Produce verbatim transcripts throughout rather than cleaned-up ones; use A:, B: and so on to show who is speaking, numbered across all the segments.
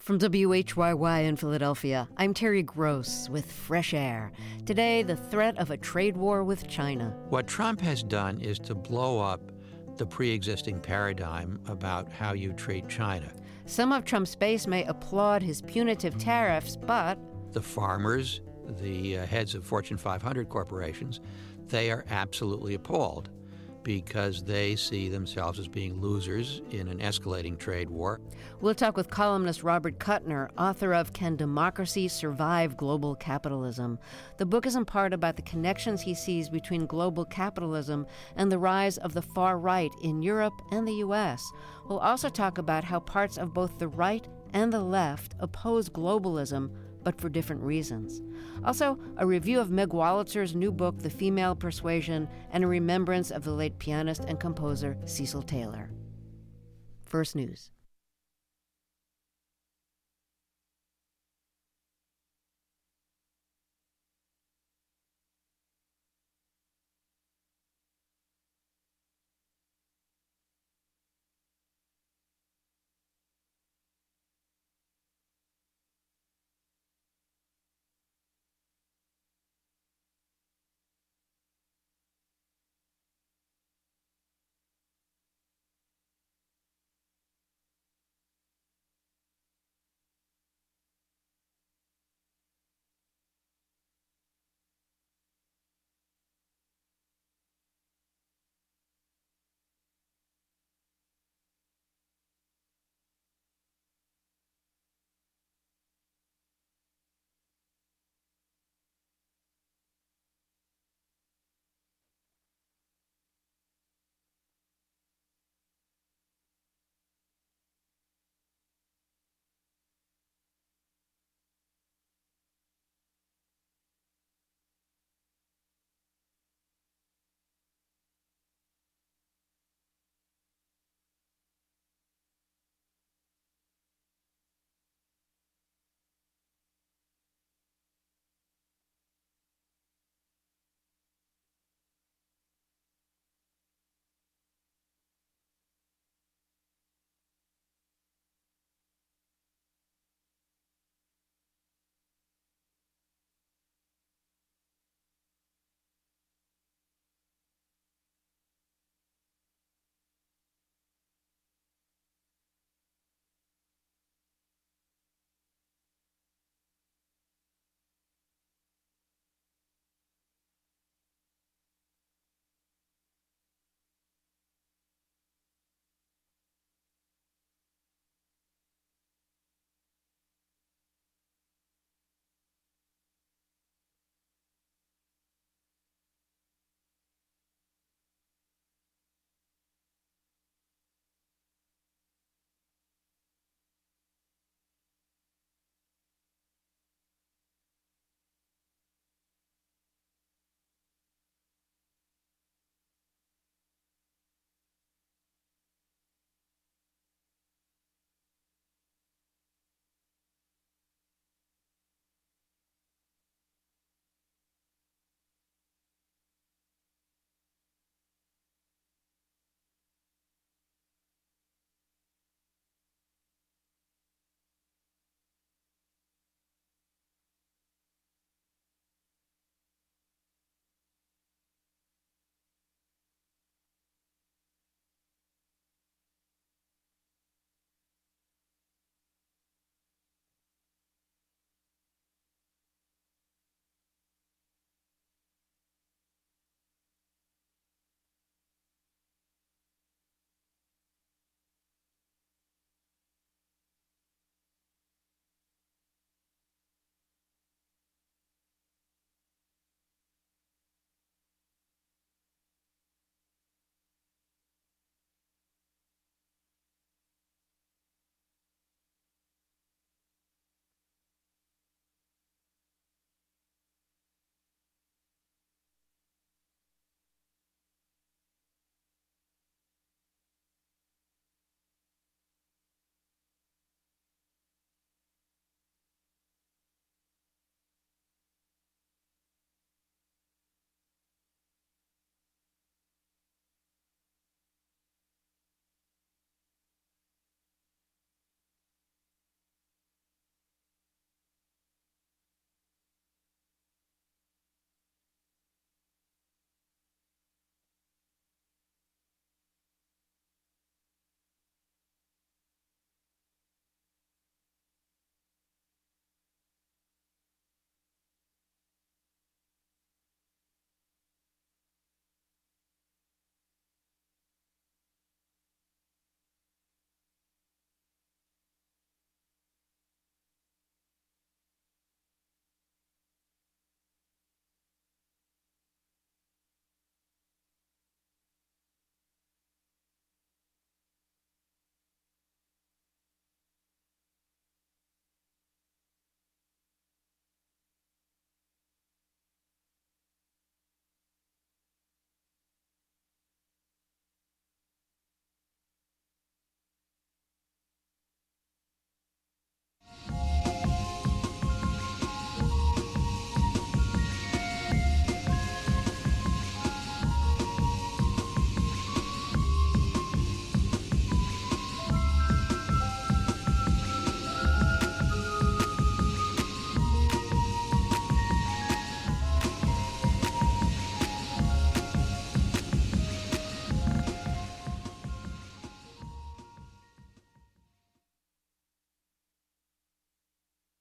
A: From W H Y Y in Philadelphia, I'm Terry Gross with Fresh Air. Today, the threat of a trade war with China.
B: What Trump has done is to blow up the pre-existing paradigm about how you treat China.
A: Some of Trump's base may applaud his punitive tariffs, but
B: the farmers, the uh, heads of Fortune five hundred corporations, they are absolutely appalled because they see themselves as being losers in an escalating trade war.
A: We'll talk with columnist Robert Kuttner, author of Can Democracy Survive Global Capitalism? The book is in part about the connections he sees between global capitalism and the rise of the far right in Europe and the U S. We'll also talk about how parts of both the right and the left oppose globalism, but for different reasons. Also, a review of Meg Wolitzer's new book, The Female Persuasion, and a remembrance of the late pianist and composer Cecil Taylor. First News.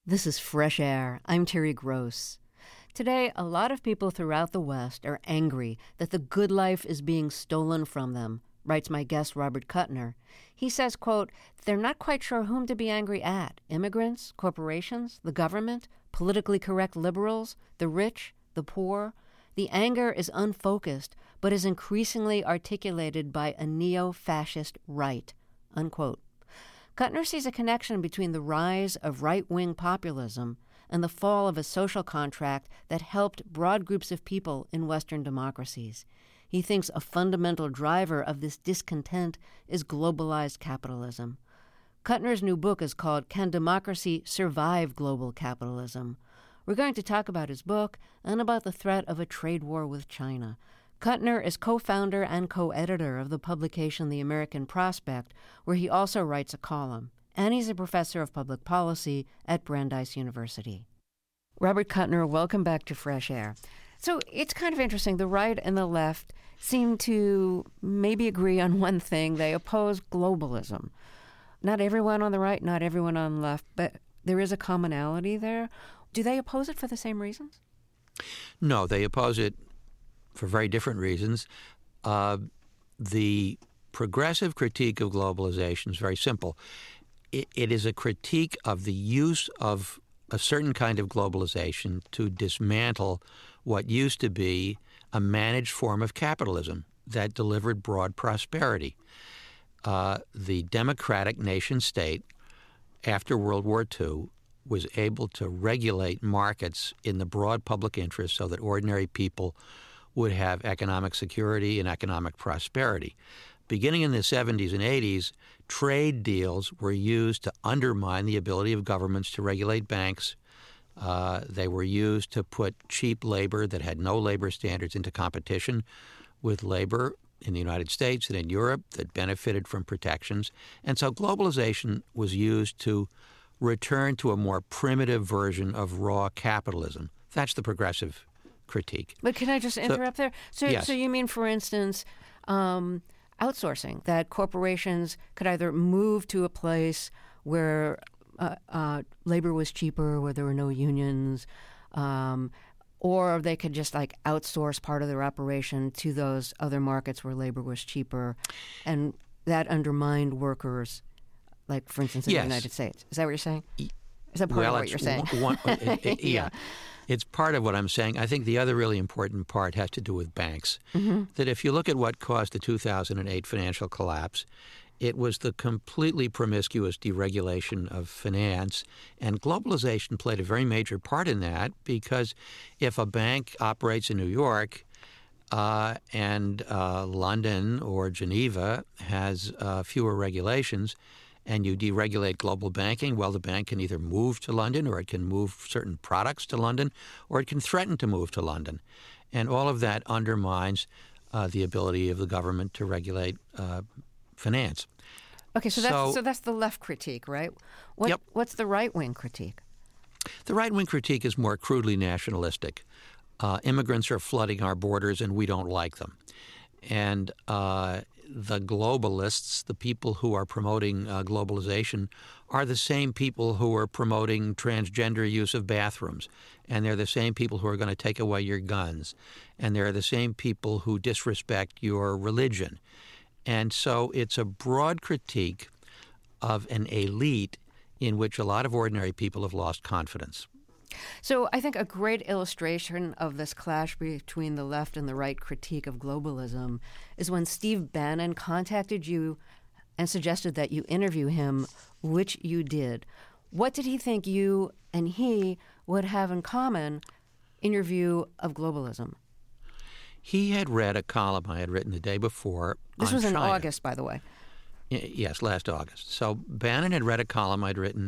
A: This is Fresh Air. I'm Terry Gross. Today, a lot of people throughout the West are angry that the good life is being stolen from them, writes my guest Robert Kuttner. He says, quote, they're not quite sure whom to be angry at, immigrants, corporations, the government, politically correct liberals, the rich, the poor. The anger is unfocused, but is increasingly articulated by a neo-fascist right, unquote. Kuttner sees a connection between the rise of right-wing populism and the fall of a social contract that helped broad groups of people in Western democracies. He thinks a fundamental driver of this discontent is globalized capitalism. Kuttner's new book is called Can Democracy Survive Global Capitalism? We're going to talk about his book and about the threat of a trade war with China. Kuttner is co-founder and co-editor of the publication The American Prospect, where he also writes a column. And he's a professor of public policy at Brandeis University. Robert Kuttner, welcome back to Fresh Air. So it's kind of interesting. The right and the left seem to maybe agree on one thing. They oppose globalism. Not everyone on the right, not everyone on the left, but there is a commonality there. Do they oppose it for the same reasons?
B: No, they oppose it for very different reasons. Uh, the progressive critique of globalization is very simple. It, it is a critique of the use of a certain kind of globalization to dismantle what used to be a managed form of capitalism that delivered broad prosperity. Uh, the democratic nation state after World War Two was able to regulate markets in the broad public interest so that ordinary people would have economic security and economic prosperity. Beginning in the seventies and eighties, trade deals were used to undermine the ability of governments to regulate banks. Uh, they were used to put cheap labor that had no labor standards into competition with labor in the United States and in Europe that benefited from protections. And so globalization was used to return to a more primitive version of raw capitalism. That's the progressive critique.
A: But can I just interrupt so, there? So,
B: yes.
A: so you mean, for instance, um, outsourcing, that corporations could either move to a place where uh, uh, labor was cheaper, where there were no unions, um, or they could just like outsource part of their operation to those other markets where labor was cheaper, and that undermined workers, like, for instance, in
B: yes.
A: the United States. Is that what you're saying? Is that part
B: well,
A: of what you're saying?
B: One, one, it, it, yeah.
A: yeah.
B: It's part of what I'm saying. I think the other really important part has to do with banks.
A: Mm-hmm.
B: That if you look at what caused the two thousand eight financial collapse, it was the completely promiscuous deregulation of finance, and globalization played a very major part in that, because if a bank operates in New York uh, and uh, London or Geneva has uh, fewer regulations, and you deregulate global banking, well, the bank can either move to London, or it can move certain products to London, or it can threaten to move to London. And all of that undermines uh, the ability of the government to regulate uh, finance.
A: Okay, so,
B: so
A: that's so that's the left critique, right? What,
B: yep.
A: What's the right-wing critique?
B: The right-wing critique is more crudely nationalistic. Uh, immigrants are flooding our borders, and we don't like them. And uh, the globalists, the people who are promoting uh, globalization, are the same people who are promoting transgender use of bathrooms. And they're the same people who are going to take away your guns. And they're the same people who disrespect your religion. And so it's a broad critique of an elite in which a lot of ordinary people have lost confidence.
A: So I think a great illustration of this clash between the left and the right critique of globalism is when Steve Bannon contacted you and suggested that you interview him, which you did. What did he think you and he would have in common in your view of globalism?
B: He had read a column I had written the day before
A: This
B: on
A: was in
B: China.
A: August, by the way.
B: Y- Yes, last August. So Bannon had read a column I'd written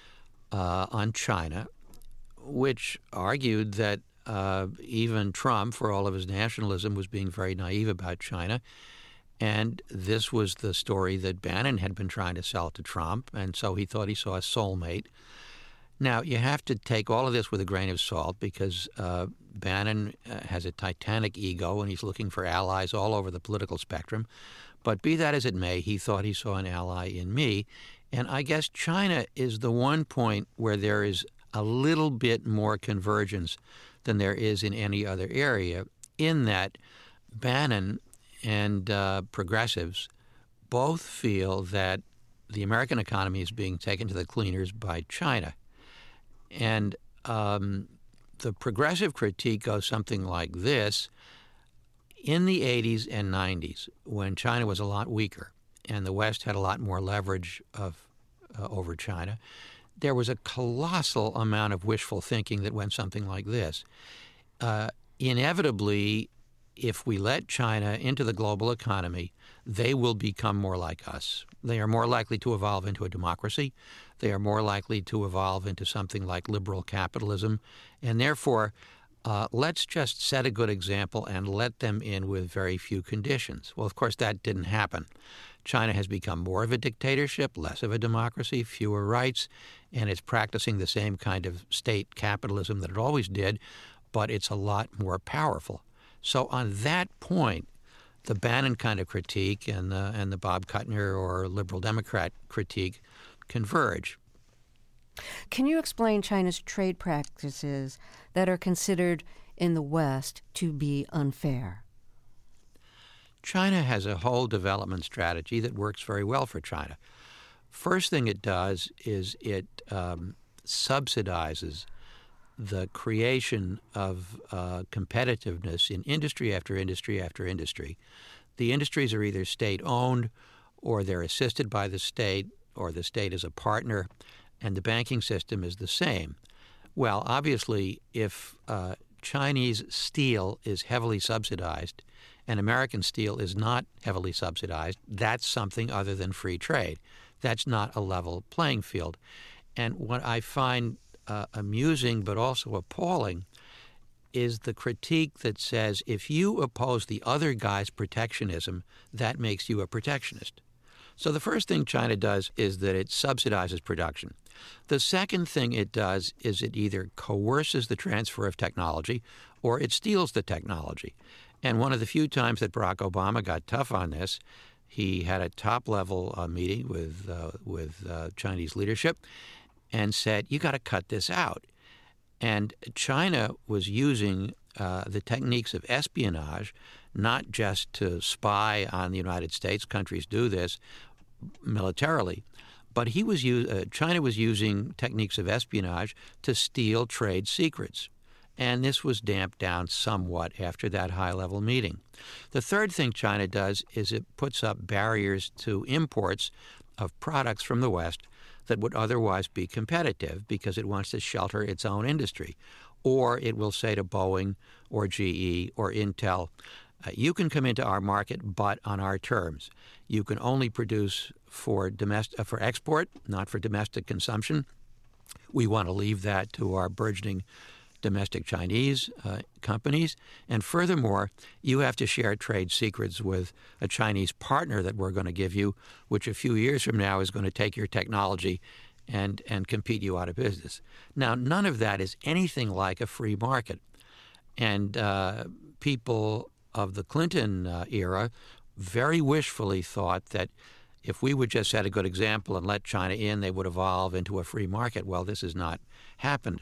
B: uh, on China, which argued that uh, even Trump, for all of his nationalism, was being very naive about China. And this was the story that Bannon had been trying to sell to Trump, and so he thought he saw a soulmate. Now, you have to take all of this with a grain of salt, because uh, Bannon uh, has a titanic ego, and he's looking for allies all over the political spectrum. But be that as it may, he thought he saw an ally in me. And I guess China is the one point where there is a little bit more convergence than there is in any other area, in that Bannon and uh, progressives both feel that the American economy is being taken to the cleaners by China. And um, the progressive critique goes something like this. In the eighties and nineties, when China was a lot weaker and the West had a lot more leverage of, uh, over China, there was a colossal amount of wishful thinking that went something like this. Uh, inevitably, if we let China into the global economy, they will become more like us. They are more likely to evolve into a democracy. They are more likely to evolve into something like liberal capitalism. And therefore, uh, let's just set a good example and let them in with very few conditions. Well, of course, that didn't happen. China has become more of a dictatorship, less of a democracy, fewer rights, and it's practicing the same kind of state capitalism that it always did, but it's a lot more powerful. So on that point, the Bannon kind of critique and the, and the Bob Kuttner or liberal Democrat critique converge.
A: Can you explain China's trade practices that are considered in the West to be unfair?
B: China has a whole development strategy that works very well for China. First thing it does is it um, subsidizes the creation of uh, competitiveness in industry after industry after industry. The industries are either state-owned or they're assisted by the state or the state is a partner, and the banking system is the same. Well, obviously, if uh, Chinese steel is heavily subsidized and American steel is not heavily subsidized, that's something other than free trade. That's not a level playing field. And what I find uh, amusing but also appalling is the critique that says if you oppose the other guy's protectionism, that makes you a protectionist. So the first thing China does is that it subsidizes production. The second thing it does is it either coerces the transfer of technology or it steals the technology. And one of the few times that Barack Obama got tough on this, he had a top-level uh, meeting with uh, with uh, Chinese leadership and said, you got to cut this out. And China was using uh, the techniques of espionage, not just to spy on the United States. Countries do this militarily. But he was u- uh, China was using techniques of espionage to steal trade secrets. And this was damped down somewhat after that high-level meeting. The third thing China does is it puts up barriers to imports of products from the West that would otherwise be competitive because it wants to shelter its own industry. Or it will say to Boeing or G E or Intel, uh, you can come into our market, but on our terms. You can only produce for domestic, uh, for export, not for domestic consumption. We want to leave that to our burgeoning domestic Chinese uh, companies. And furthermore, you have to share trade secrets with a Chinese partner that we're going to give you, which a few years from now is going to take your technology and, and compete you out of business. Now, none of that is anything like a free market. And uh, people of the Clinton uh, era very wishfully thought that if we would just set a good example and let China in, they would evolve into a free market. Well, this has not happened.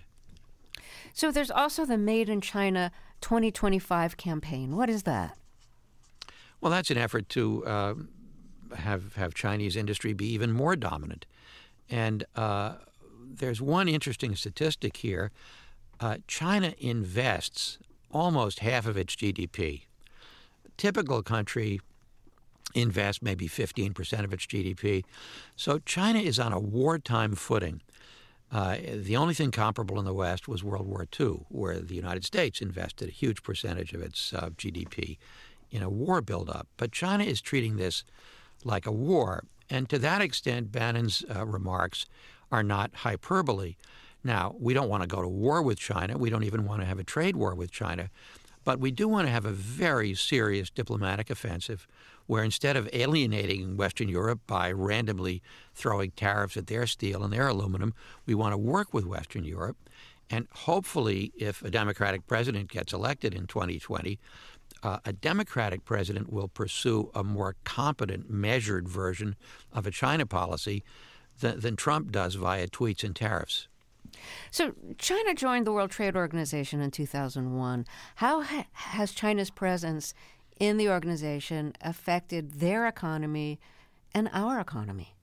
A: So there's also the Made in China twenty twenty-five campaign. What is that?
B: Well, that's an effort to uh, have have Chinese industry be even more dominant. And uh, there's one interesting statistic here. Uh, China invests almost half of its G D P. A typical country invests maybe fifteen percent of its G D P. So China is on a wartime footing. Uh, the only thing comparable in the West was World War Two, where the United States invested a huge percentage of its uh, G D P in a war buildup. But China is treating this like a war. And to that extent, Bannon's uh, remarks are not hyperbole. Now, we don't want to go to war with China. We don't even want to have a trade war with China. But we do want to have a very serious diplomatic offensive where instead of alienating Western Europe by randomly throwing tariffs at their steel and their aluminum, we want to work with Western Europe. And hopefully, if a Democratic president gets elected in twenty twenty, uh, a Democratic president will pursue a more competent, measured version of a China policy than, than Trump does via tweets and tariffs.
A: So China joined the World Trade Organization in two thousand one. How ha- has China's presence in the organization affected their economy and our economy?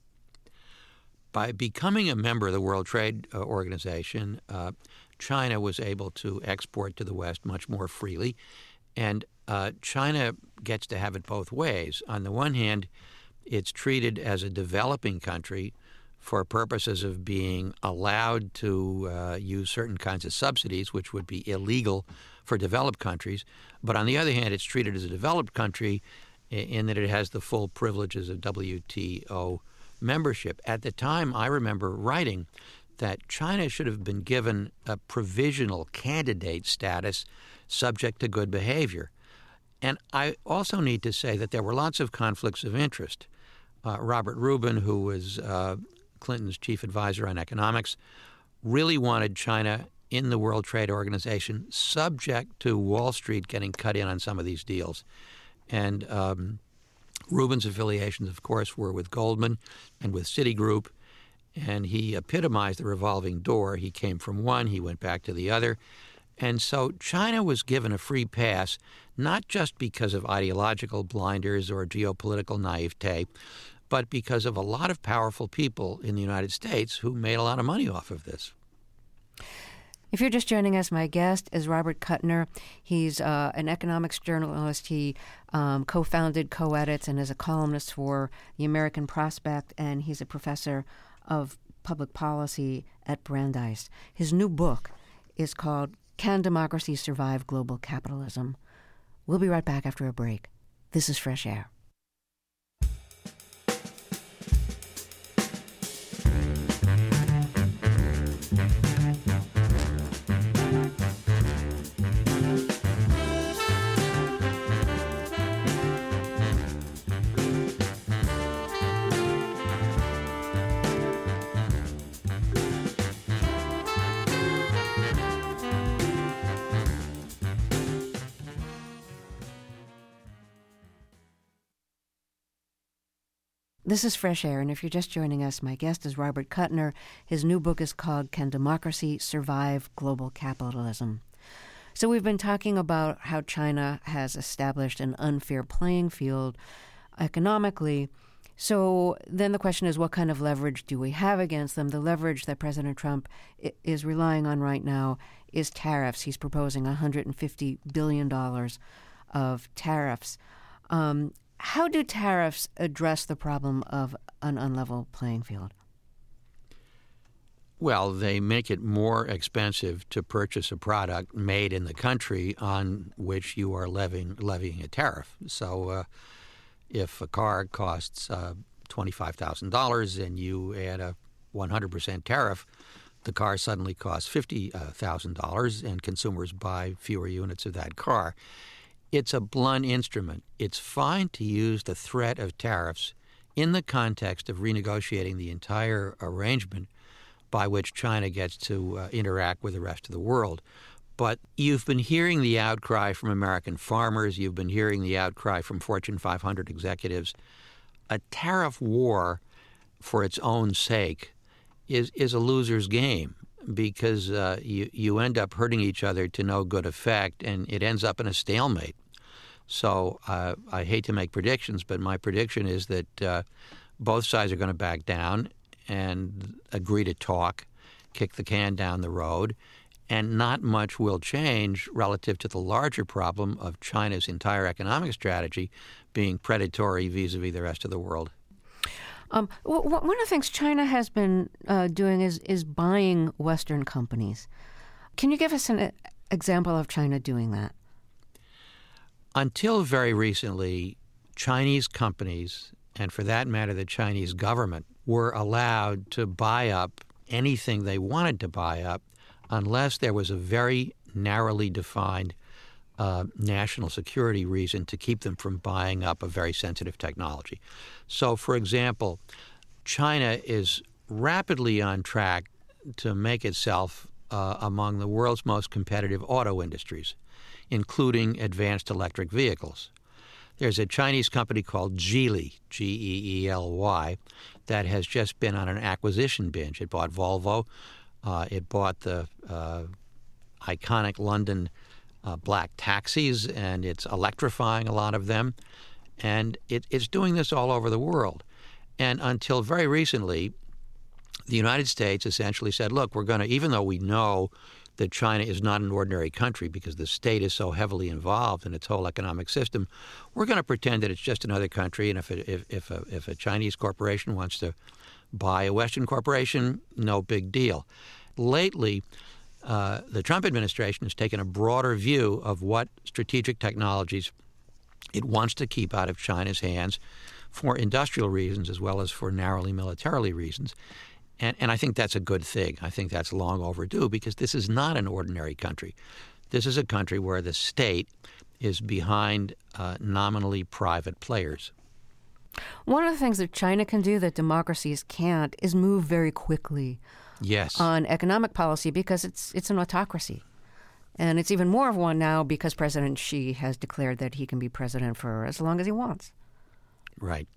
B: By becoming a member of the World Trade uh, Organization, uh, China was able to export to the West much more freely. And uh, China gets to have it both ways. On the one hand, it's treated as a developing country for purposes of being allowed to uh, use certain kinds of subsidies, which would be illegal for developed countries. But on the other hand, it's treated as a developed country in that it has the full privileges of W T O membership. At the time, I remember writing that China should have been given a provisional candidate status subject to good behavior. And I also need to say that there were lots of conflicts of interest. Uh, Robert Rubin, who was uh, Clinton's chief advisor on economics, really wanted China in the World Trade Organization subject to Wall Street getting cut in on some of these deals. And um, Rubin's affiliations, of course, were with Goldman and with Citigroup, and he epitomized the revolving door. He came from one, he went back to the other. And so China was given a free pass, not just because of ideological blinders or geopolitical naivete, but because of a lot of powerful people in the United States who made a lot of money off of this.
A: If you're just joining us, my guest is Robert Kuttner. He's uh, an economics journalist. He um, co-founded, co-edits, and is a columnist for the American Prospect, and he's a professor of public policy at Brandeis. His new book is called Can Democracy Survive Global Capitalism? We'll be right back after a break. This is Fresh Air. This is Fresh Air, and if you're just joining us, my guest is Robert Kuttner. His new book is called Can Democracy Survive Global Capitalism? So we've been talking about how China has established an unfair playing field economically. So then the question is, what kind of leverage do we have against them? The leverage that President Trump is relying on right now is tariffs. He's proposing one hundred fifty billion dollars of tariffs. Um, How do tariffs address the problem of an unlevel playing field?
B: Well, they make it more expensive to purchase a product made in the country on which you are levying, levying a tariff. So uh, if a car costs uh, twenty-five thousand dollars and you add a one hundred percent tariff, the car suddenly costs fifty thousand dollars and consumers buy fewer units of that car. It's a blunt instrument. It's fine to use the threat of tariffs in the context of renegotiating the entire arrangement by which China gets to uh, interact with the rest of the world. But you've been hearing the outcry from American farmers. You've been hearing the outcry from Fortune five hundred executives. A tariff war for its own sake is, is a loser's game, because uh, you, you end up hurting each other to no good effect, and it ends up in a stalemate. So uh, I hate to make predictions, but my prediction is that uh, both sides are going to back down and agree to talk, kick the can down the road, and not much will change relative to the larger problem of China's entire economic strategy being predatory vis-a-vis the rest of the world.
A: Um, w- w- one of the things China has been uh, doing is is buying Western companies. Can you give us an example of China doing that?
B: Until very recently, Chinese companies, and for that matter the Chinese government, were allowed to buy up anything they wanted to buy up unless there was a very narrowly defined Uh, national security reason to keep them from buying up a very sensitive technology. So, for example, China is rapidly on track to make itself uh, among the world's most competitive auto industries, including advanced electric vehicles. There's a Chinese company called Geely, G E E L Y, that has just been on an acquisition binge. It bought Volvo Uh, it bought the uh, iconic London uh, black taxis, and it's electrifying a lot of them. And it, it's doing this all over the world. And until very recently, the United States essentially said, look, we're going to, even though we know that China is not an ordinary country because the state is so heavily involved in its whole economic system, we're going to pretend that it's just another country. And if, it, if, if, a, if a Chinese corporation wants to buy a Western corporation, no big deal. Lately, uh, the Trump administration has taken a broader view of what strategic technologies it wants to keep out of China's hands for industrial reasons as well as for narrowly militarily reasons. And, and I think that's a good thing. I think that's long overdue because this is not an ordinary country. This is a country where the state is behind uh, nominally private players.
A: One of the things that China can do that democracies can't is move very quickly
B: yes.
A: on economic policy because it's it's an autocracy. And it's even more of one now because President Xi has declared that he can be president for as long as he wants.
B: Right.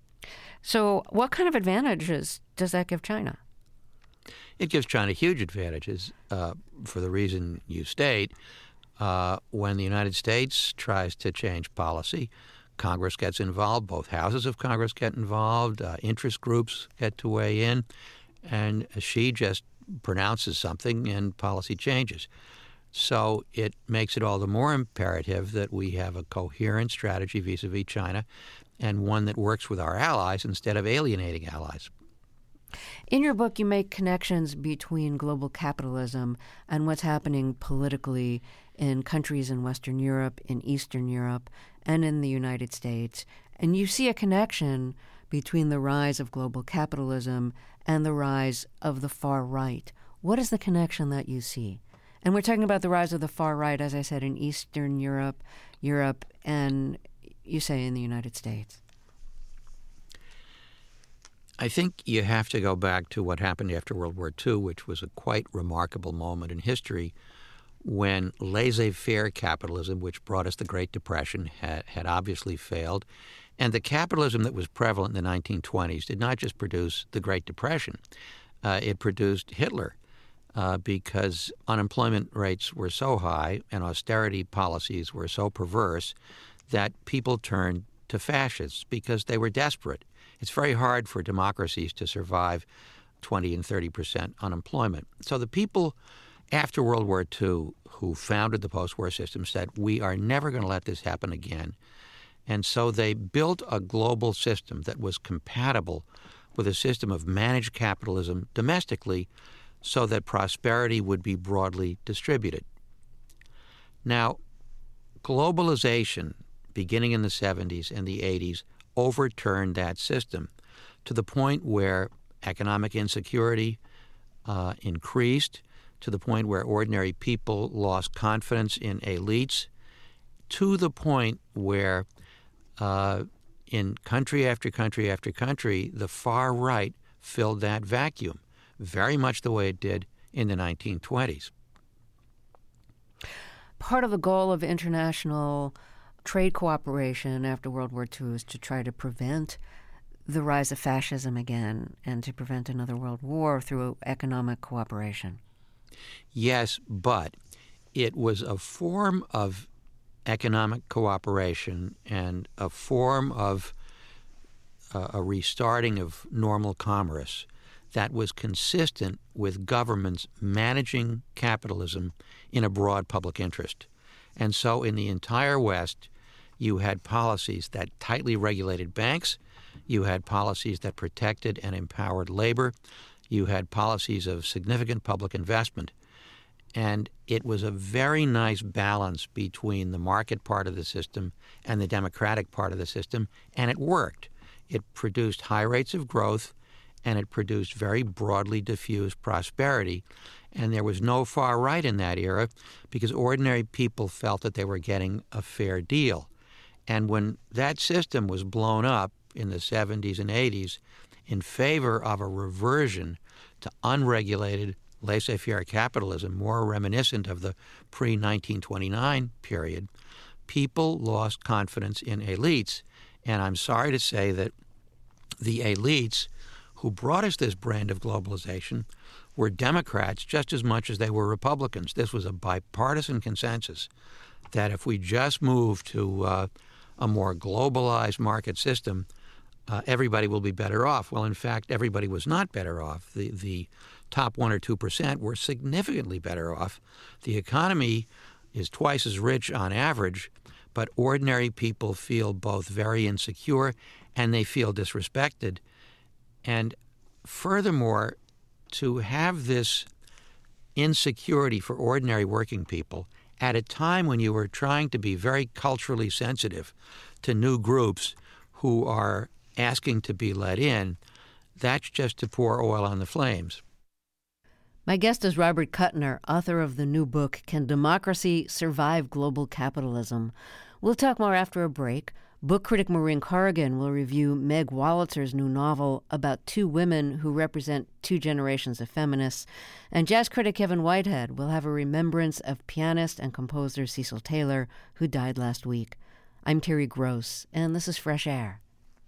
A: So what kind of advantages does that give China?
B: It gives China huge advantages uh, for the reason you state. Uh, when the United States tries to change policy, Congress gets involved. Both houses of Congress get involved. Uh, interest groups get to weigh in. And Xi just pronounces something and policy changes. So it makes it all the more imperative that we have a coherent strategy vis-a-vis China and one that works with our allies instead of alienating allies.
A: In your book, you make connections between global capitalism and what's happening politically in countries in Western Europe, in Eastern Europe, and in the United States. And you see a connection between the rise of global capitalism and the rise of the far right. What is the connection that you see? And we're talking about the rise of the far right, as I said, in Eastern Europe, Europe, and you say in the United States.
B: I think you have to go back to what happened after World War Two, which was a quite remarkable moment in history when laissez-faire capitalism, which brought us the Great Depression, had, had obviously failed. And the capitalism that was prevalent in the nineteen twenties did not just produce the Great Depression. Uh, it produced Hitler uh, because unemployment rates were so high and austerity policies were so perverse that people turned to fascists because they were desperate. It's very hard for democracies to survive twenty and thirty percent unemployment. So the people after World War Two who founded the post-war system said, we are never going to let this happen again. And so they built a global system that was compatible with a system of managed capitalism domestically so that prosperity would be broadly distributed. Now, globalization, beginning in the seventies and the eighties, overturned that system to the point where economic insecurity uh, increased, to the point where ordinary people lost confidence in elites, to the point where uh, in country after country after country, the far right filled that vacuum, very much the way it did in the nineteen twenties.
A: Part of the goal of international trade cooperation after World War Two is to try to prevent the rise of fascism again and to prevent another world war through economic cooperation.
B: Yes, but it was a form of economic cooperation and a form of uh, a restarting of normal commerce that was consistent with governments managing capitalism in a broad public interest. And so in the entire West, you had policies that tightly regulated banks, you had policies that protected and empowered labor, you had policies of significant public investment. And it was a very nice balance between the market part of the system and the democratic part of the system, and it worked. It produced high rates of growth, and it produced very broadly diffused prosperity. And there was no far right in that era because ordinary people felt that they were getting a fair deal. And when that system was blown up in the seventies and eighties in favor of a reversion to unregulated laissez-faire capitalism, more reminiscent of the pre nineteen twenty-nine period, people lost confidence in elites. And I'm sorry to say that the elites who brought us this brand of globalization were Democrats just as much as they were Republicans. This was a bipartisan consensus that if we just move to uh, a more globalized market system, uh, everybody will be better off. Well, in fact, everybody was not better off. The, the top one or two percent were significantly better off. The economy is twice as rich on average, but ordinary people feel both very insecure and they feel disrespected. And furthermore, to have this insecurity for ordinary working people at a time when you were trying to be very culturally sensitive to new groups who are asking to be let in, that's just to pour oil on the flames.
A: My guest is Robert Kuttner, author of the new book, Can Democracy Survive Global Capitalism? We'll talk more after a break. Book critic Maureen Corrigan will review Meg Wolitzer's new novel about two women who represent two generations of feminists. And jazz critic Kevin Whitehead will have a remembrance of pianist and composer Cecil Taylor, who died last week. I'm Terry Gross, and this is Fresh Air.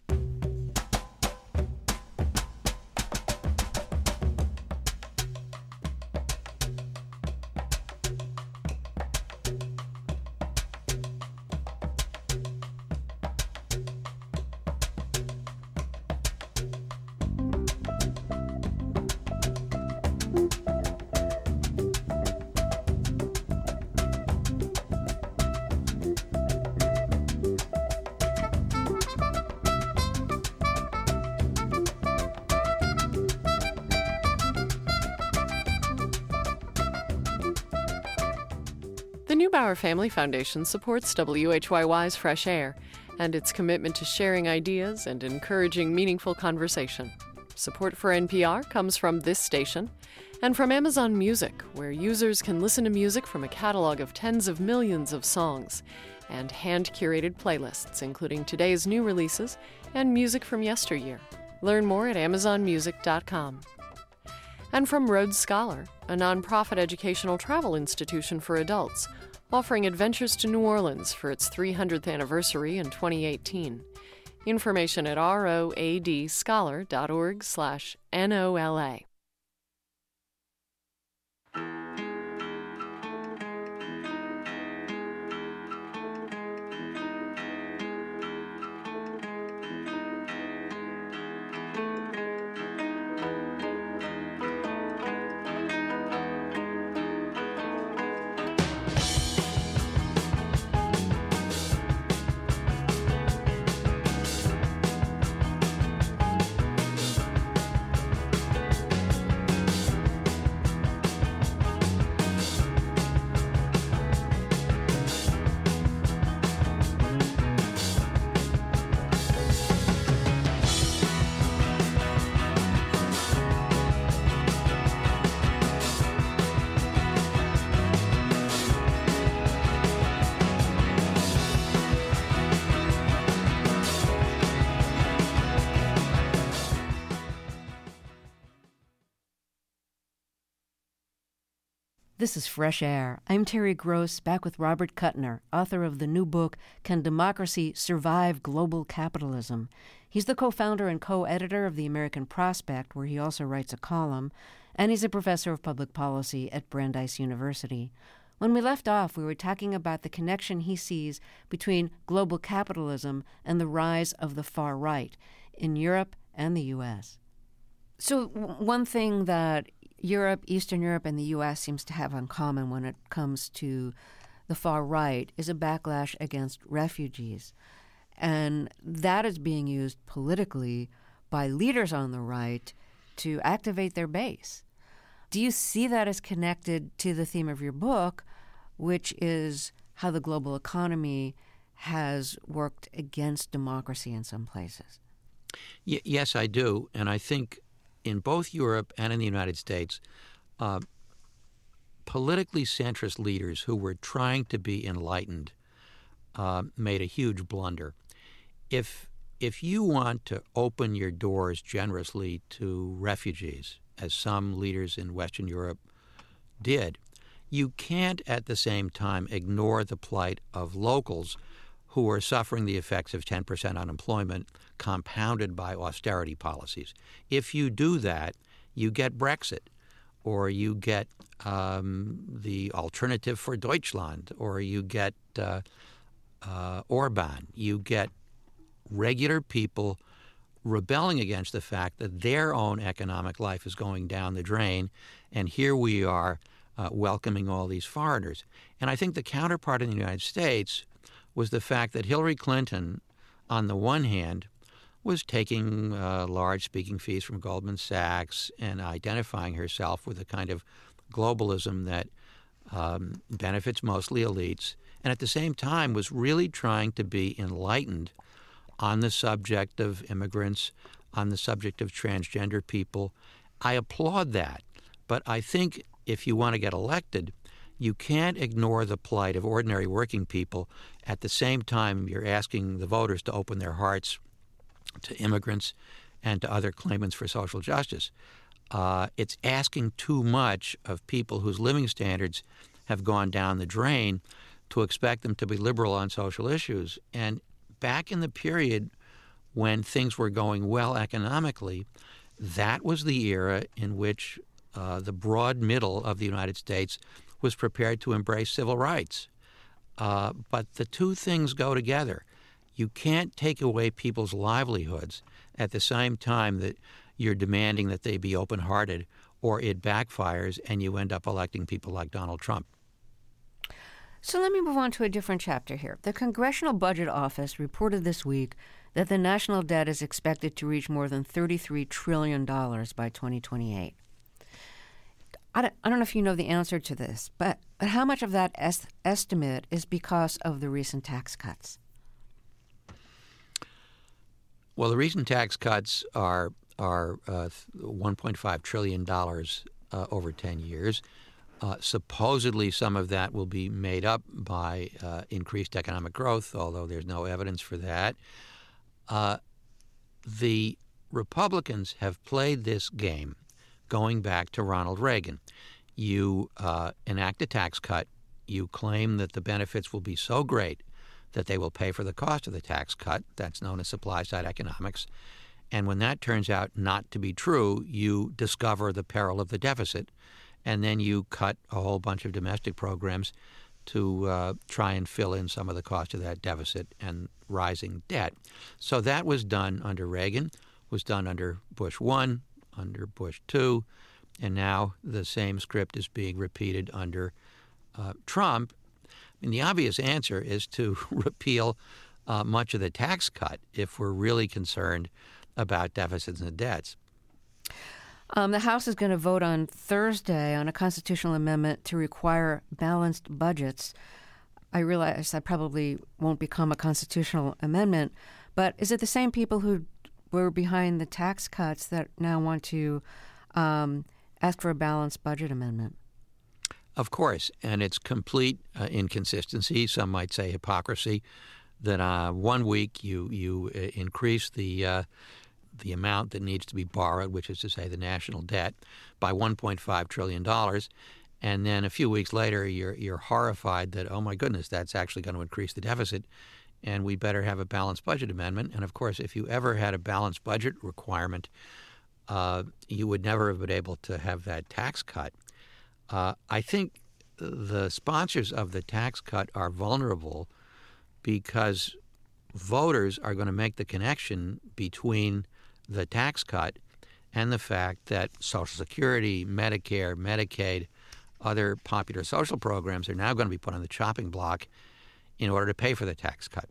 C: The Neubauer Family Foundation supports W H Y Y's Fresh Air and its commitment to sharing ideas and encouraging meaningful conversation. Support for N P R comes from this station and from Amazon Music, where users can listen to music from a catalog of tens of millions of songs and hand-curated playlists, including today's new releases and music from yesteryear. Learn more at amazon music dot com. And from Rhodes Scholar, a nonprofit educational travel institution for adults, offering adventures to New Orleans for its three hundredth anniversary in twenty eighteen. Information at roadscholar dot org slash N O L A.
A: This is Fresh Air. I'm Terry Gross, back with Robert Kuttner, author of the new book, Can Democracy Survive Global Capitalism? He's the co-founder and co-editor of the American Prospect, where he also writes a column, and he's a professor of public policy at Brandeis University. When we left off, we were talking about the connection he sees between global capitalism and the rise of the far right in Europe and the U S. So w- one thing that Europe, Eastern Europe, and the U S seems to have in common when it comes to the far right is a backlash against refugees. And that is being used politically by leaders on the right to activate their base. Do you see that as connected to the theme of your book, which is how the global economy has worked against democracy in some places?
B: Y- yes, I do. And I think in both Europe and in the United States, uh, politically centrist leaders who were trying to be enlightened uh, made a huge blunder. If if you want to open your doors generously to refugees, as some leaders in Western Europe did, you can't at the same time ignore the plight of locals who are suffering the effects of ten percent unemployment compounded by austerity policies. If you do that, you get Brexit. or you get um, the Alternative for Deutschland, or you get uh, uh, Orban. You get regular people rebelling against the fact that their own economic life is going down the drain, and here we are uh, welcoming all these foreigners. And I think the counterpart in the United States was the fact that Hillary Clinton, on the one hand, was taking uh, large speaking fees from Goldman Sachs and identifying herself with a kind of globalism that um, benefits mostly elites, and at the same time was really trying to be enlightened on the subject of immigrants, on the subject of transgender people. I applaud that, but I think if you want to get elected, you can't ignore the plight of ordinary working people. At the same time, you're asking the voters to open their hearts to immigrants and to other claimants for social justice. Uh, it's asking too much of people whose living standards have gone down the drain to expect them to be liberal on social issues. And back in the period when things were going well economically, that was the era in which uh, the broad middle of the United States was prepared to embrace civil rights. Uh, but the two things go together. You can't take away people's livelihoods at the same time that you're demanding that they be open-hearted, or it backfires and you end up electing people like Donald Trump.
A: So let me move on to a different chapter here. The Congressional Budget Office reported this week that the national debt is expected to reach more than thirty-three trillion dollars by twenty twenty-eight. I don't, I don't know if you know the answer to this, but, but how much of that est- estimate is because of the recent tax cuts?
B: Well, the recent tax cuts are are uh, one point five trillion dollars uh, over ten years. Uh, supposedly, some of that will be made up by uh, increased economic growth, although there's no evidence for that. Uh, the Republicans have played this game going back to Ronald Reagan. You uh, enact a tax cut. You claim that the benefits will be so great that they will pay for the cost of the tax cut. That's known as supply-side economics. And when that turns out not to be true, you discover the peril of the deficit, and then you cut a whole bunch of domestic programs to uh, try and fill in some of the cost of that deficit and rising debt. So that was done under Reagan, was done under Bush one, under Bush two, and now the same script is being repeated under uh, Trump. And the obvious answer is to repeal uh, much of the tax cut if we're really concerned about deficits and debts.
A: Um, the House is going to vote on Thursday on a constitutional amendment to require balanced budgets. I realize that probably won't become a constitutional amendment, but is it the same people who were behind the tax cuts that now want to um, ask for a balanced budget amendment?
B: Of course, and it's complete uh, inconsistency, some might say hypocrisy, that uh, one week you you uh, increase the uh, the amount that needs to be borrowed, which is to say the national debt, by one point five trillion dollars, and then a few weeks later you're you're horrified that, oh my goodness, that's actually going to increase the deficit, and we better have a balanced budget amendment. And of course, if you ever had a balanced budget requirement, uh, you would never have been able to have that tax cut. Uh, I think the sponsors of the tax cut are vulnerable because voters are going to make the connection between the tax cut and the fact that Social Security, Medicare, Medicaid, other popular social programs are now going to be put on the chopping block in order to pay for the tax cut.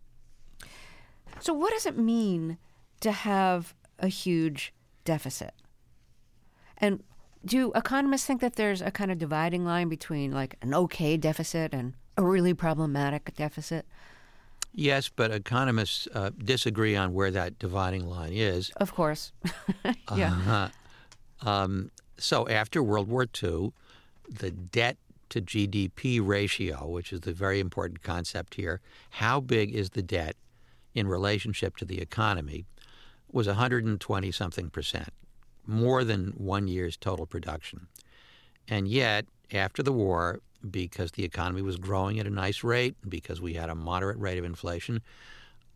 A: So what does it mean to have a huge deficit? And do economists think that there's a kind of dividing line between like an okay deficit and a really problematic deficit?
B: Yes, but economists uh, disagree on where that dividing line is.
A: Of course. Yeah.
B: Uh-huh. Um, so after World War Two, the debt to G D P ratio, which is the very important concept here, how big is the debt in relationship to the economy, was one hundred twenty something percent, more than one year's total production. And yet, after the war, because the economy was growing at a nice rate, because we had a moderate rate of inflation,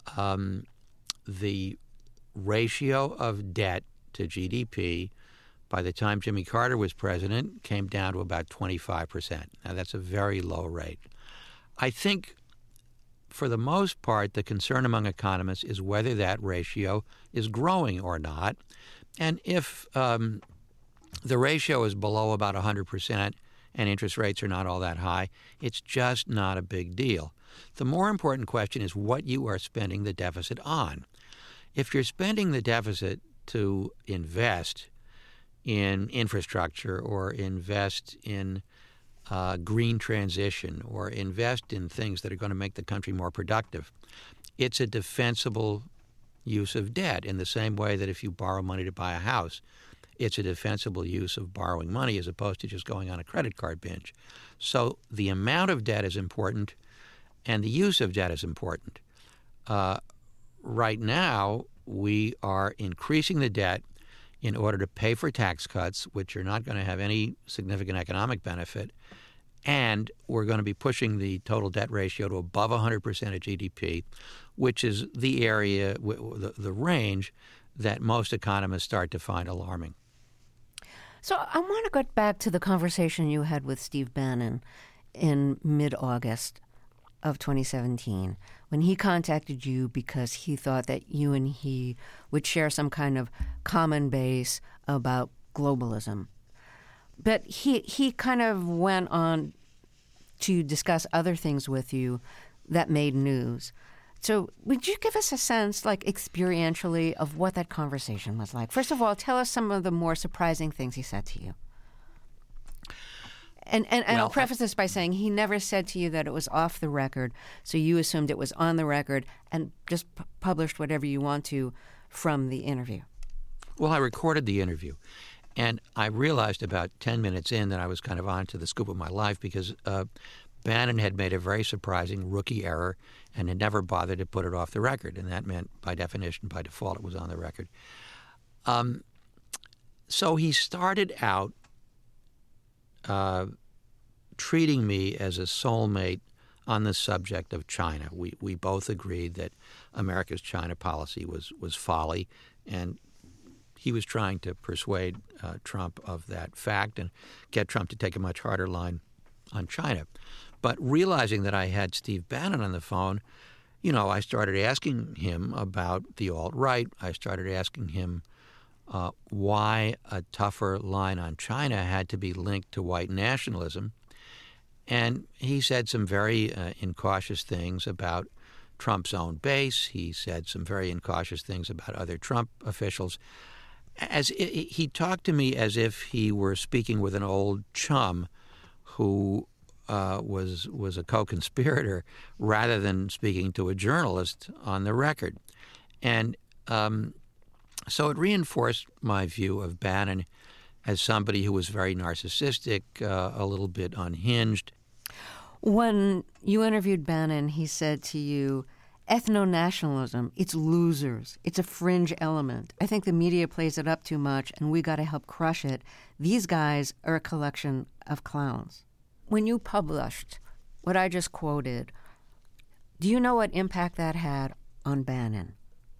B: um, the ratio of debt to G D P by the time Jimmy Carter was president, came down to about twenty-five percent. Now, that's a very low rate. I think, for the most part, the concern among economists is whether that ratio is growing or not. And if um, the ratio is below about one hundred percent and interest rates are not all that high, it's just not a big deal. The more important question is what you are spending the deficit on. If you're spending the deficit to invest in infrastructure or invest in uh, green transition or invest in things that are going to make the country more productive, it's a defensible use of debt in the same way that if you borrow money to buy a house, it's a defensible use of borrowing money as opposed to just going on a credit card binge. So the amount of debt is important and the use of debt is important. Uh, right now, we are increasing the debt in order to pay for tax cuts, which are not going to have any significant economic benefit, and we're going to be pushing the total debt ratio to above one hundred percent of G D P, which is the area, the, the range that most economists start to find alarming.
A: So I want to get back to the conversation you had with Steve Bannon in mid-August of twenty seventeen, when he contacted you because he thought that you and he would share some kind of common base about globalism. But he he kind of went on to discuss other things with you that made news. So would you give us a sense, like experientially, of what that conversation was like? First of all, tell us some of the more surprising things he said to you. And and, and
B: well,
A: I'll preface this by saying he never said to you that it was off the record, so you assumed it was on the record and just p- published whatever you want to from the interview.
B: Well, I recorded the interview, and I realized about ten minutes in that I was kind of on to the scoop of my life because uh, Bannon had made a very surprising rookie error and had never bothered to put it off the record, and that meant, by definition, by default, it was on the record. Um, so he started out uh, treating me as a soulmate on the subject of China. We we both agreed that America's China policy was, was folly, and he was trying to persuade uh, Trump of that fact and get Trump to take a much harder line on China. But realizing that I had Steve Bannon on the phone, you know, I started asking him about the alt-right. I started asking him uh, why a tougher line on China had to be linked to white nationalism. And he said some very uh, incautious things about Trump's own base. He said some very incautious things about other Trump officials. As it, he talked to me as if he were speaking with an old chum who uh, was was a co-conspirator rather than speaking to a journalist on the record. And um, so it reinforced my view of Bannon as somebody who was very narcissistic, uh, a little bit unhinged.
A: When you interviewed Bannon, he said to you, ethno-nationalism, it's losers. It's a fringe element. I think the media plays it up too much, and we got to help crush it. These guys are a collection of clowns. When you published what I just quoted, do you know what impact that had on Bannon?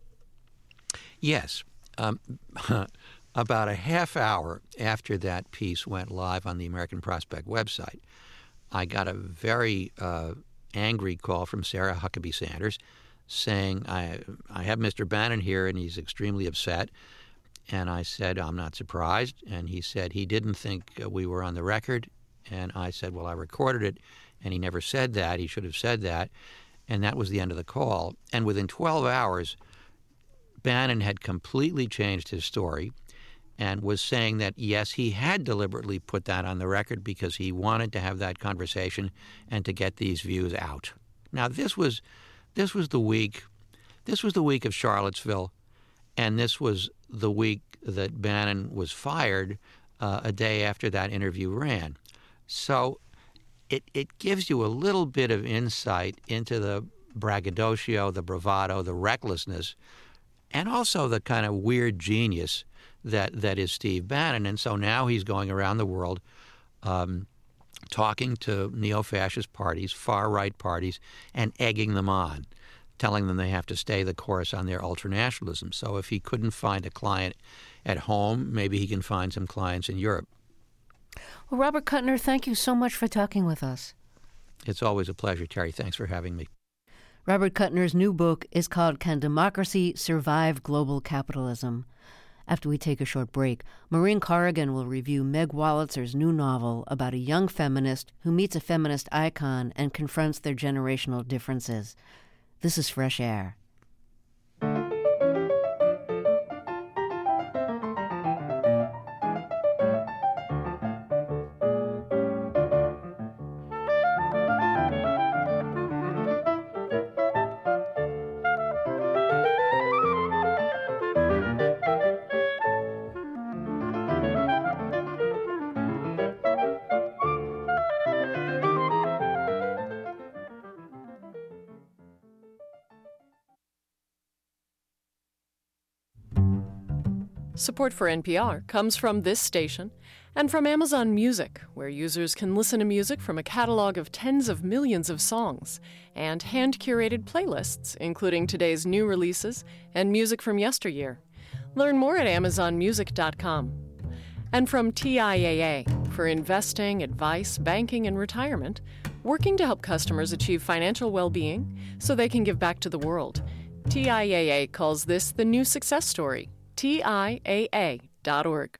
B: Yes. Um, about a half hour after that piece went live on the American Prospect website, I got a very uh, angry call from Sarah Huckabee Sanders saying, I, I have Mister Bannon here and he's extremely upset. And I said, I'm not surprised. And he said he didn't think we were on the record. And I said, well, I recorded it. And he never said that. He should have said that. And that was the end of the call. And within twelve hours, Bannon had completely changed his story and was saying that, yes, he had deliberately put that on the record because he wanted to have that conversation and to get these views out. Now, this was this was the week this was the week of Charlottesville, and this was the week that Bannon was fired uh, a day after that interview ran. So it it gives you a little bit of insight into the braggadocio, the bravado, the recklessness, and also the kind of weird genius that that is Steve Bannon. And so now he's going around the world um, talking to neo-fascist parties, far-right parties, and egging them on, telling them they have to stay the course on their ultranationalism. So if he couldn't find a client at home, maybe he can find some clients in Europe.
A: Well, Robert Kuttner, thank you so much for talking with us.
B: It's always a pleasure, Terry. Thanks for having me.
A: Robert Kuttner's new book is called Can Democracy Survive Global Capitalism? After we take a short break, Maureen Corrigan will review Meg Wolitzer's new novel about a young feminist who meets a feminist icon and confronts their generational differences. This is Fresh Air.
C: Support for N P R comes from this station and from Amazon Music, where users can listen to music from a catalog of tens of millions of songs and hand-curated playlists, including today's new releases and music from yesteryear. Learn more at amazon music dot com. And from T I A A, for investing, advice, banking, and retirement, working to help customers achieve financial well-being so they can give back to the world. T I A A calls this the new success story. T I A A dot org.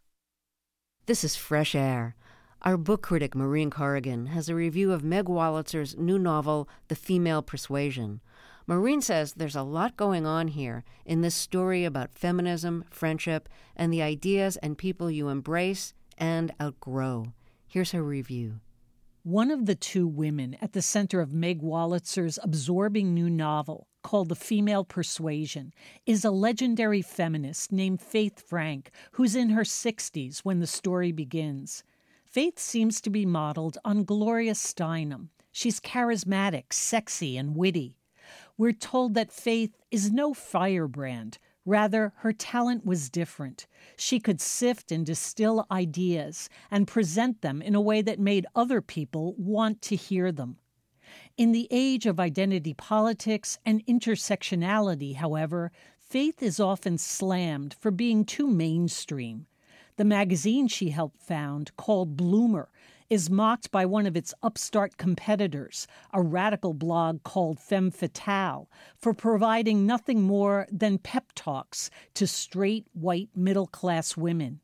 A: This is Fresh Air. Our book critic, Maureen Corrigan, has a review of Meg Wolitzer's new novel, The Female Persuasion. Maureen says there's a lot going on here in this story about feminism, friendship, and the ideas and people you embrace and outgrow. Here's her review.
D: One of the two women at the center of Meg Wolitzer's absorbing new novel, called The Female Persuasion, is a legendary feminist named Faith Frank, who's in her sixties when the story begins. Faith seems to be modeled on Gloria Steinem. She's charismatic, sexy, and witty. We're told that Faith is no firebrand. Rather, her talent was different. She could sift and distill ideas and present them in a way that made other people want to hear them. In the age of identity politics and intersectionality, however, Faith is often slammed for being too mainstream. The magazine she helped found, called Bloomer, is mocked by one of its upstart competitors, a radical blog called Femme Fatale, for providing nothing more than pep talks to straight, white, middle-class women.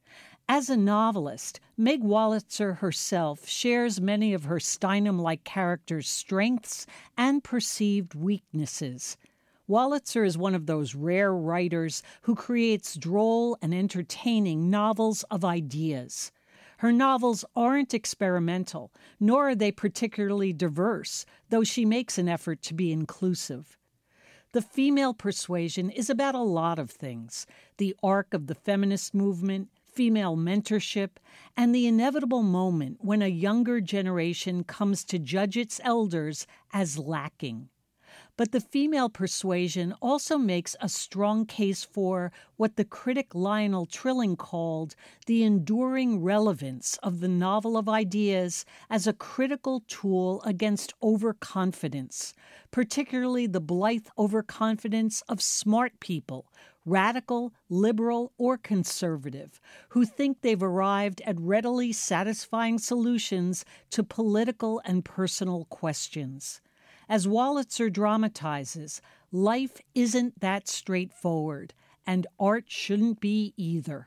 D: As a novelist, Meg Wolitzer herself shares many of her Steinem-like characters' strengths and perceived weaknesses. Wolitzer is one of those rare writers who creates droll and entertaining novels of ideas. Her novels aren't experimental, nor are they particularly diverse, though she makes an effort to be inclusive. The Female Persuasion is about a lot of things: the arc of the feminist movement, female mentorship, and the inevitable moment when a younger generation comes to judge its elders as lacking. But The Female Persuasion also makes a strong case for what the critic Lionel Trilling called the enduring relevance of the novel of ideas as a critical tool against overconfidence, particularly the blithe overconfidence of smart people, radical, liberal, or conservative, who think they've arrived at readily satisfying solutions to political and personal questions. As Wolitzer dramatizes, life isn't that straightforward, and art shouldn't be either.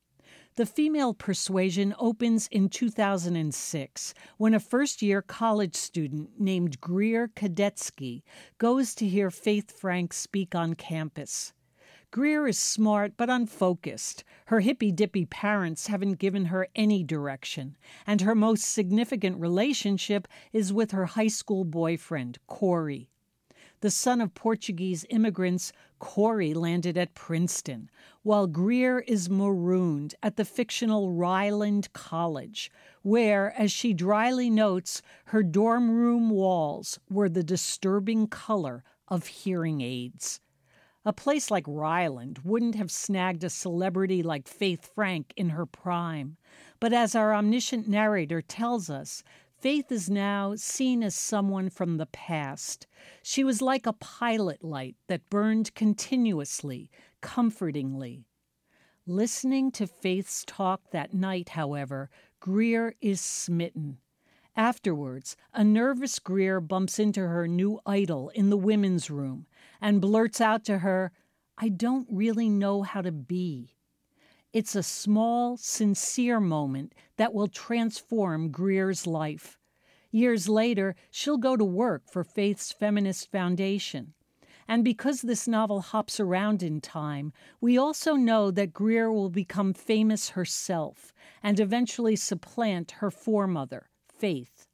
D: The Female Persuasion opens in two thousand six, when a first-year college student named Greer Kadetsky goes to hear Faith Frank speak on campus. Greer is smart but unfocused. Her hippy-dippy parents haven't given her any direction, and her most significant relationship is with her high school boyfriend, Corey. The son of Portuguese immigrants, Corey landed at Princeton, while Greer is marooned at the fictional Ryland College, where, as she dryly notes, her dorm room walls were the disturbing color of hearing aids. A place like Ryland wouldn't have snagged a celebrity like Faith Frank in her prime. But as our omniscient narrator tells us, Faith is now seen as someone from the past. She was like a pilot light that burned continuously, comfortingly. Listening to Faith's talk that night, however, Greer is smitten. Afterwards, a nervous Greer bumps into her new idol in the women's room and blurts out to her, "I don't really know how to be." It's a small, sincere moment that will transform Greer's life. Years later, she'll go to work for Faith's Feminist Foundation. And because this novel hops around in time, we also know that Greer will become famous herself and eventually supplant her foremother, Faith.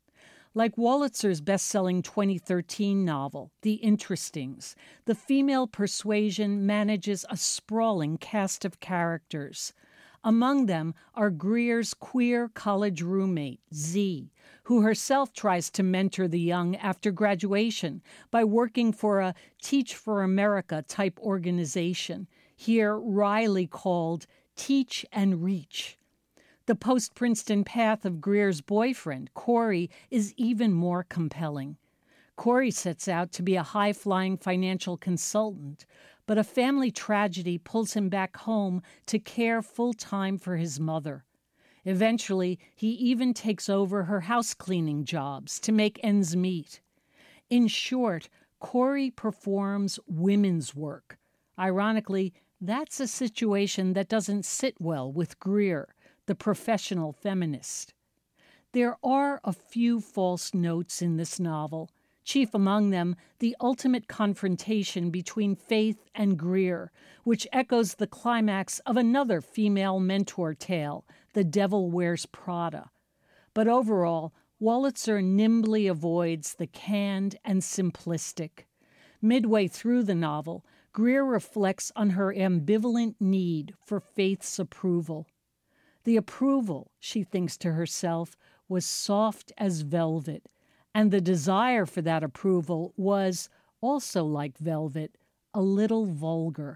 D: Like Wolitzer's best-selling twenty thirteen novel, The Interestings, The Female Persuasion manages a sprawling cast of characters. Among them are Greer's queer college roommate, Z, who herself tries to mentor the young after graduation by working for a Teach for America type organization, here wryly called Teach and Reach. The post-Princeton path of Greer's boyfriend, Corey, is even more compelling. Corey sets out to be a high-flying financial consultant, but a family tragedy pulls him back home to care full-time for his mother. Eventually, he even takes over her house-cleaning jobs to make ends meet. In short, Corey performs women's work. Ironically, that's a situation that doesn't sit well with Greer, the professional feminist. There are a few false notes in this novel, chief among them the ultimate confrontation between Faith and Greer, which echoes the climax of another female mentor tale, The Devil Wears Prada. But overall, Wolitzer nimbly avoids the canned and simplistic. Midway through the novel, Greer reflects on her ambivalent need for Faith's approval. The approval, she thinks to herself, was soft as velvet, and the desire for that approval was, also like velvet, a little vulgar.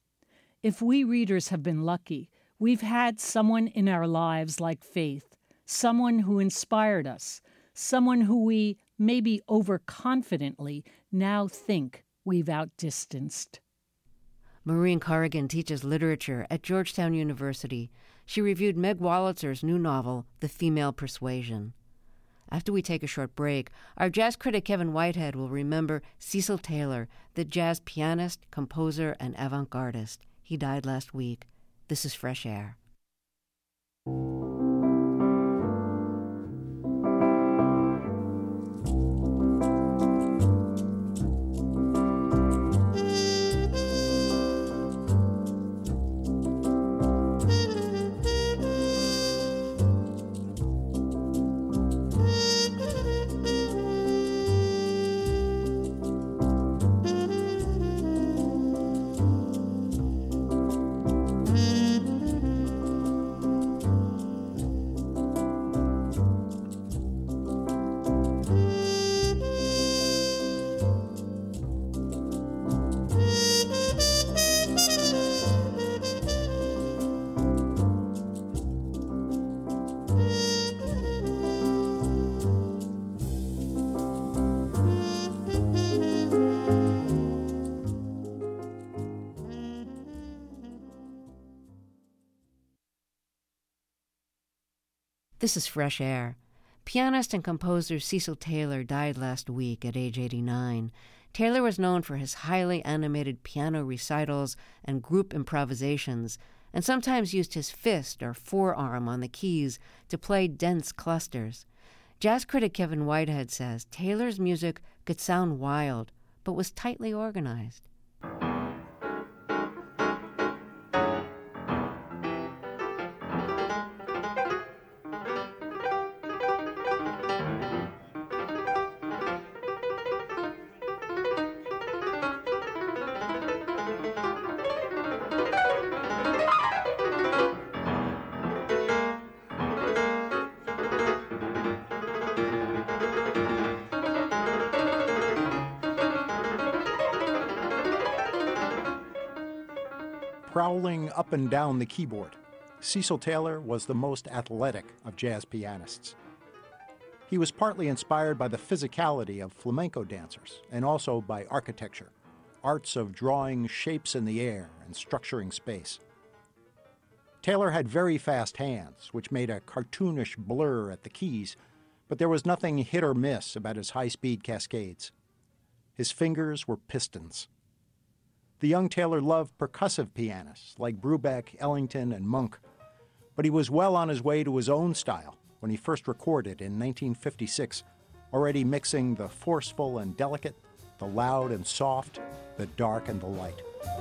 D: If we readers have been lucky, we've had someone in our lives like Faith, someone who inspired us, someone who we, maybe overconfidently, now think we've outdistanced.
A: Maureen Corrigan teaches literature at Georgetown University. She reviewed Meg Wolitzer's new novel, The Female Persuasion. After we take a short break, our jazz critic Kevin Whitehead will remember Cecil Taylor, the jazz pianist, composer, and avant-gardist. He died last week. This is Fresh Air. This is Fresh Air. Pianist and composer Cecil Taylor died last week at age eighty-nine. Taylor was known for his highly animated piano recitals and group improvisations, and sometimes used his fist or forearm on the keys to play dense clusters. Jazz critic Kevin Whitehead says Taylor's music could sound wild, but was tightly organized.
E: Prowling up and down the keyboard, Cecil Taylor was the most athletic of jazz pianists. He was partly inspired by the physicality of flamenco dancers and also by architecture, arts of drawing shapes in the air and structuring space. Taylor had very fast hands, which made a cartoonish blur at the keys, but there was nothing hit or miss about his high-speed cascades. His fingers were pistons. The young Taylor loved percussive pianists like Brubeck, Ellington, and Monk, but he was well on his way to his own style when he first recorded in nineteen fifty-six, already mixing the forceful and delicate, the loud and soft, the dark and the light.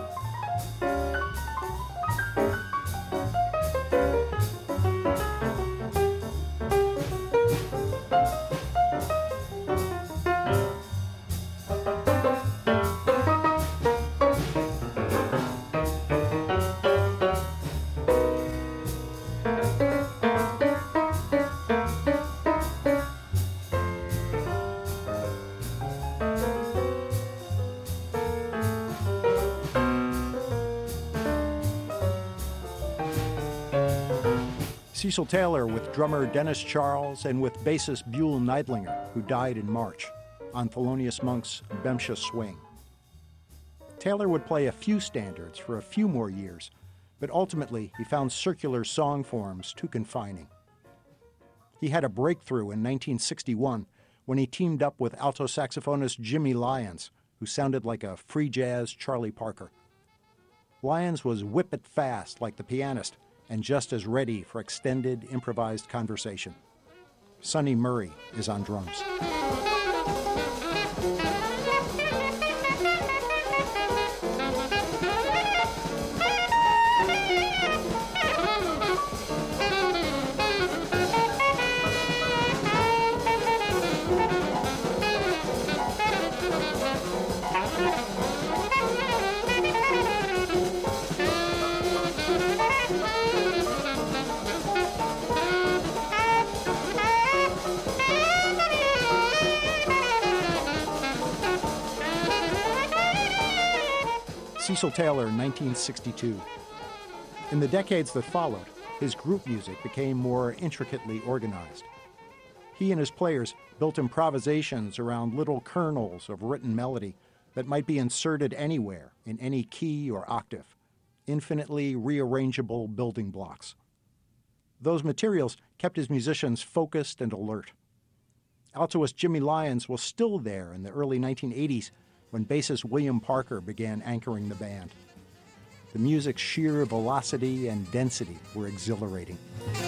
E: Cecil Taylor with drummer Dennis Charles and with bassist Buell Neidlinger, who died in March, on Thelonious Monk's Bemsha Swing. Taylor would play a few standards for a few more years, but ultimately he found circular song forms too confining. He had a breakthrough in nineteen sixty-one when he teamed up with alto saxophonist Jimmy Lyons, who sounded like a free jazz Charlie Parker. Lyons was whip-it-fast like the pianist, and just as ready for extended, improvised conversation. Sonny Murray is on drums. Cecil Taylor, nineteen sixty-two. In the decades that followed, his group music became more intricately organized. He and his players built improvisations around little kernels of written melody that might be inserted anywhere in any key or octave, infinitely rearrangeable building blocks. Those materials kept his musicians focused and alert. Altoist Jimmy Lyons was still there in the early nineteen eighties when bassist William Parker began anchoring the band. The music's sheer velocity and density were exhilarating.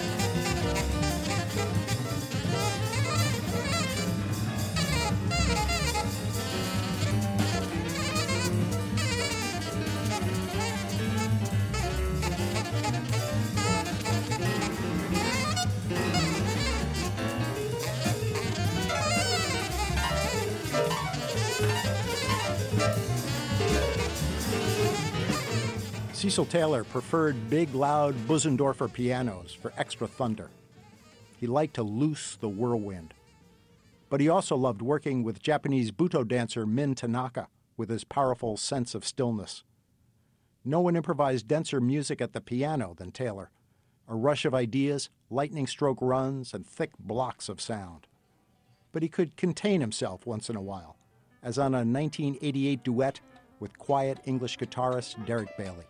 E: Cecil Taylor preferred big, loud Busendorfer pianos for extra thunder. He liked to loose the whirlwind. But he also loved working with Japanese Buto dancer Min Tanaka with his powerful sense of stillness. No one improvised denser music at the piano than Taylor, a rush of ideas, lightning stroke runs, and thick blocks of sound. But he could contain himself once in a while, as on a nineteen eighty-eight duet with quiet English guitarist Derek Bailey.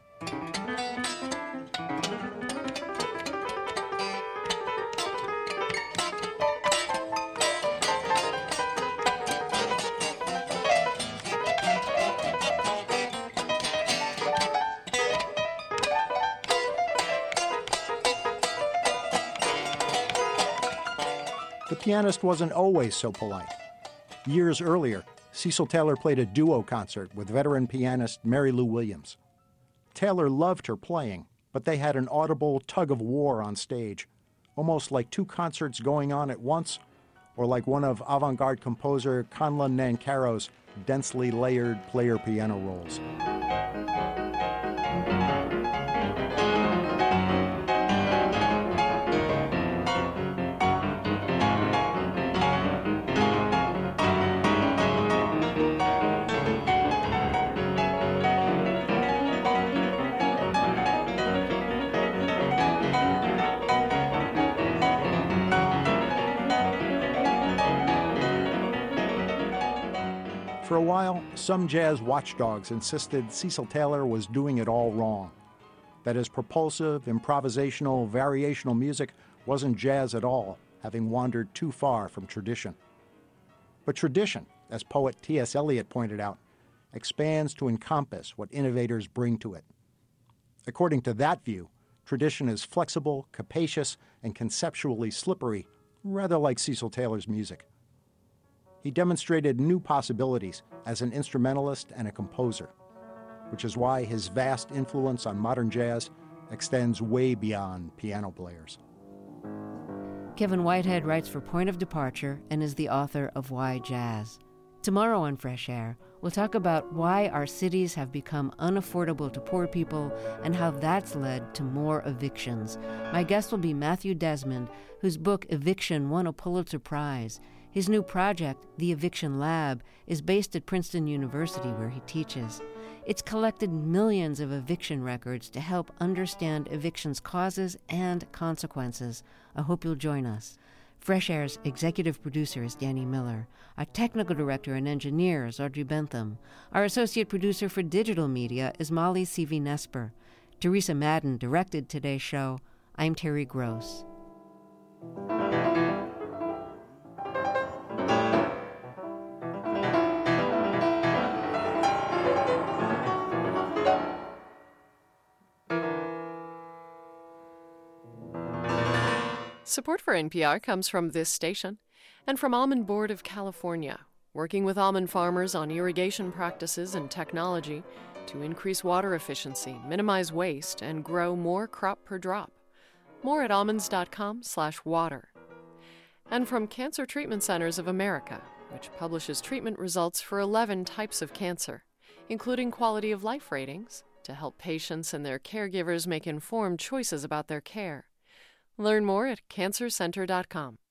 E: The pianist wasn't always so polite. Years earlier, Cecil Taylor played a duo concert with veteran pianist Mary Lou Williams. Taylor loved her playing, but they had an audible tug-of-war on stage, almost like two concerts going on at once, or like one of avant-garde composer Conlon Nancarrow's densely layered player piano rolls. For a while, some jazz watchdogs insisted Cecil Taylor was doing it all wrong, that his propulsive, improvisational, variational music wasn't jazz at all, having wandered too far from tradition. But tradition, as poet T S Eliot pointed out, expands to encompass what innovators bring to it. According to that view, tradition is flexible, capacious, and conceptually slippery, rather like Cecil Taylor's music. He demonstrated new possibilities as an instrumentalist and a composer, which is why his vast influence on modern jazz extends way beyond piano players.
A: Kevin Whitehead writes for Point of Departure and is the author of Why Jazz. Tomorrow on Fresh Air, we'll talk about why our cities have become unaffordable to poor people and how that's led to more evictions. My guest will be Matthew Desmond, whose book Eviction won a Pulitzer Prize. His new project, The Eviction Lab, is based at Princeton University, where he teaches. It's collected millions of eviction records to help understand eviction's causes and consequences. I hope you'll join us. Fresh Air's executive producer is Danny Miller. Our technical director and engineer is Audrey Bentham. Our associate producer for digital media is Molly Seavey-Nesper. Teresa Madden directed today's show. I'm Terry Gross.
C: Support for N P R comes from this station and from Almond Board of California, working with almond farmers on irrigation practices and technology to increase water efficiency, minimize waste, and grow more crop per drop. More at almonds.com slash water. And from Cancer Treatment Centers of America, which publishes treatment results for eleven types of cancer, including quality of life ratings, to help patients and their caregivers make informed choices about their care. Learn more at cancer center dot com.